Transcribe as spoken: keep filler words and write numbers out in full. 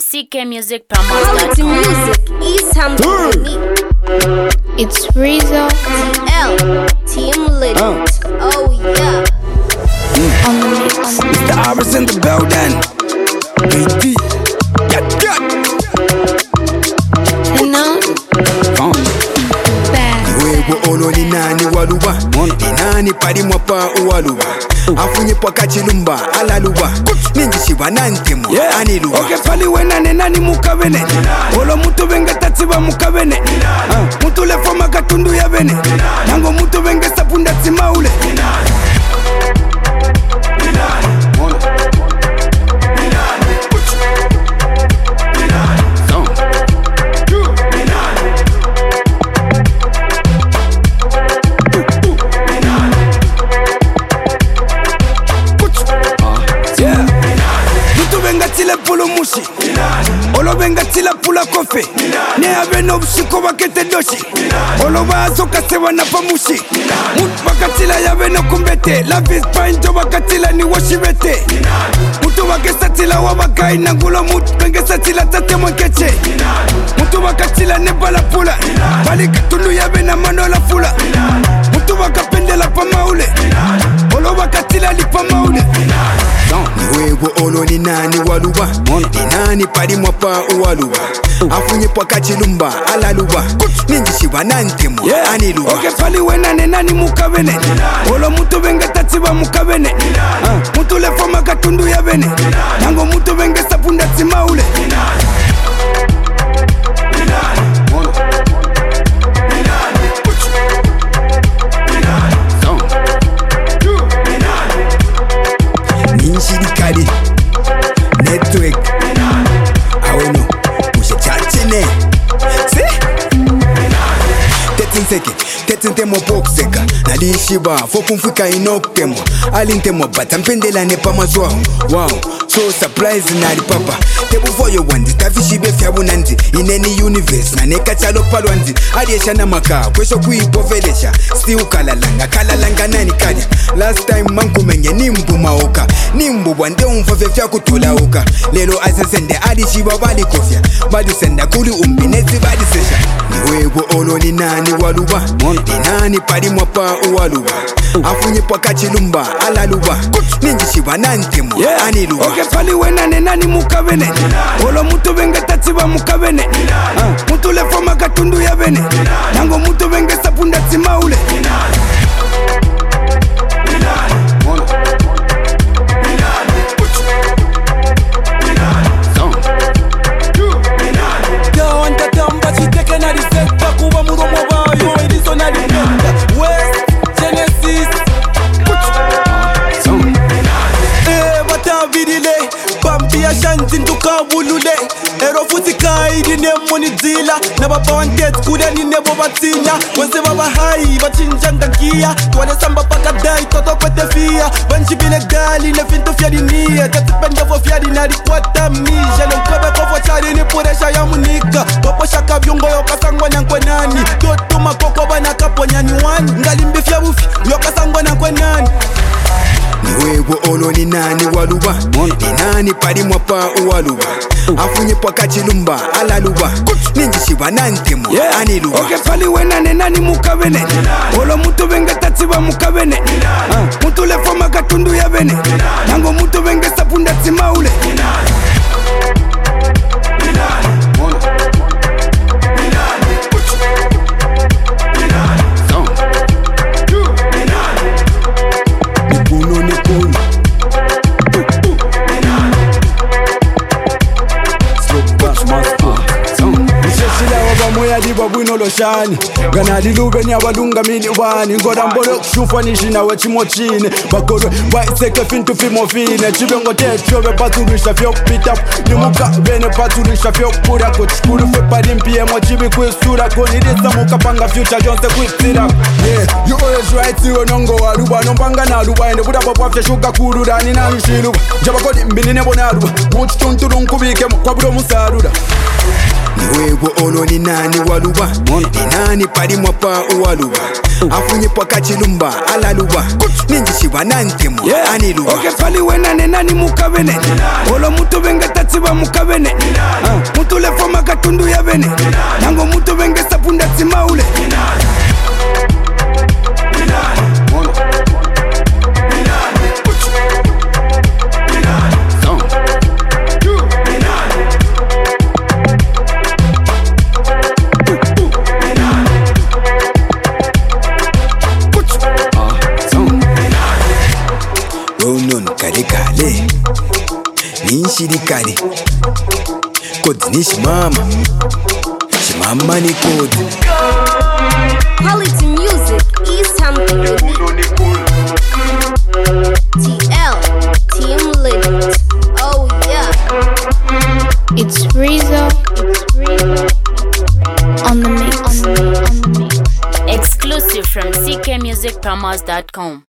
C K Music Promote dot com. Music is something unique. It's Rizzo L Team Legend. Uh. Oh yeah. Mm. On the mix. Mister Harris in the building. Baby. Yeah, yeah. And now, uh. bad. Wewe olo ni nani waluba. Ni nani pari mwapa uwaluba. Afunye kwa kachilumba alaluba. Ninji shiba nantemo aniluba. Okay pali wena ne nani mukabene. Olo mutu venga tatiba mukabene. uh. Mutu lefo makatundu ya bene. Nango mutu venga sapunda timaule. Olo venga tila pula kofe ne abeno busiko bakete doshi olo bazo kasewa na pamushi mut bakatila ya beno kumbete la vis painto bakatila ni washibete mutu bakesatila wabakai na ngulo mut bengesatila tate mwankeche mutu bakatila ne bala pula bali katundu ya bena manola fula mutu bakapendela pa maule olo bakatila li pa maule wewe olo ni nani waluba ni nani pari mwapa uwaluba afunye kwa kachilumba alaluba ninji shiba nantemo aniluba okay pali wena ne nani mukabene olo mutu venga tatiba mukabene uh. Mutu lefo makatundu ya bene nango mutu venga sapunda timaule Ninshirikali Network Aweno Mushe chachine Se Tetin seke Tetin temo bokseka Nali shiba Fopu mfika inokemo Alintemo batampendela nepa mazwa Wow So surprise nari papa Tebu foyo wandi Tafishibe fyabu nandi In any universe Na neka chalo palwandi Ariesha na maka Kwesho kuipovelesha Still kalalanga Kalalanga nani kanya Last time manku menye nimbu maoka Nimbu wande umfave fya kutula oka Lelo azesende adishiba bali kofya Badi senda kuli umbinezi badi sesha Niwewe olo ni nani waluba Ni nani pari mwapa uwaluba Afunye kwa kachilumba alaluba Ninji shiba nantemo aniluba okay pali wena ne nani mukabene olo mutu venga tatiba mukabene uh. Mutu lefo makatundu ya bene nango mutu venga sapunda timaule Wulule ero futi kaidi ne monizila na baba wantet kuda ni nebo batina wese baba hai bachinja ndakia twale samba paka dai toto kwete fia banji bile gali ne finto fia dinia katipenda fo fia dinari kwata mija no kwebe kofo chari ni puresha ya munika popo shaka byongo yo kasangwa nyankwe nani toto makoko bana kaponya ni wani ngalimbi fia bufi yo kasangwa nyankwe nani Niwewe olo ni nani waluba Ni nani pari mwapa uwaluba Afunye kwa kachilumba alaluba Ninji shiba nantemo aniluba okay pali wena ne nani mukabene olo mutu venga tatiba mukabene uh. Mutu lefo makatundu ya bene nango mutu venga sapunda timaule Bwino loshani Gana dilube ni abalunga mili wani Ngoda mbolo kushufa nishina we chimochine Bakorwe waiseke fintu fimofine Chibongo techowe paturisha fyo kupita Nimuka vene paturisha fyo kupura Kuchukuru fe parimpie mochibi kuisura Kunirisa muka panga future jonse kuitira Yeah, you always right you nongo waluba Nombanga na luba ende buda bapa fya shuka kurura Nina nishiluba Jaba kodi mbini nebo na luba Muchi tunturu nkubike kwa budo musaruda niwewe olo ni nani waluba ni nani pali mwapa uwaluba afunye paka chilumba alaluba ninjishiba nantemo yeah. Aniluba okay pali wena nena mukabene olo mutu venga tatsiba mukabene uh. mutu lefoma katundu ya bene nango mutu venga sapunda tsimaule Ronon kale kale Ninshiri kale Kodi nishimama Shimama ni kodi Quality music is something unique. T L, Team Legend. Oh yeah. It's Rizzo. It's Rizzo. On the mix. On the mix. On the mix. Exclusive from c k music promos dot com.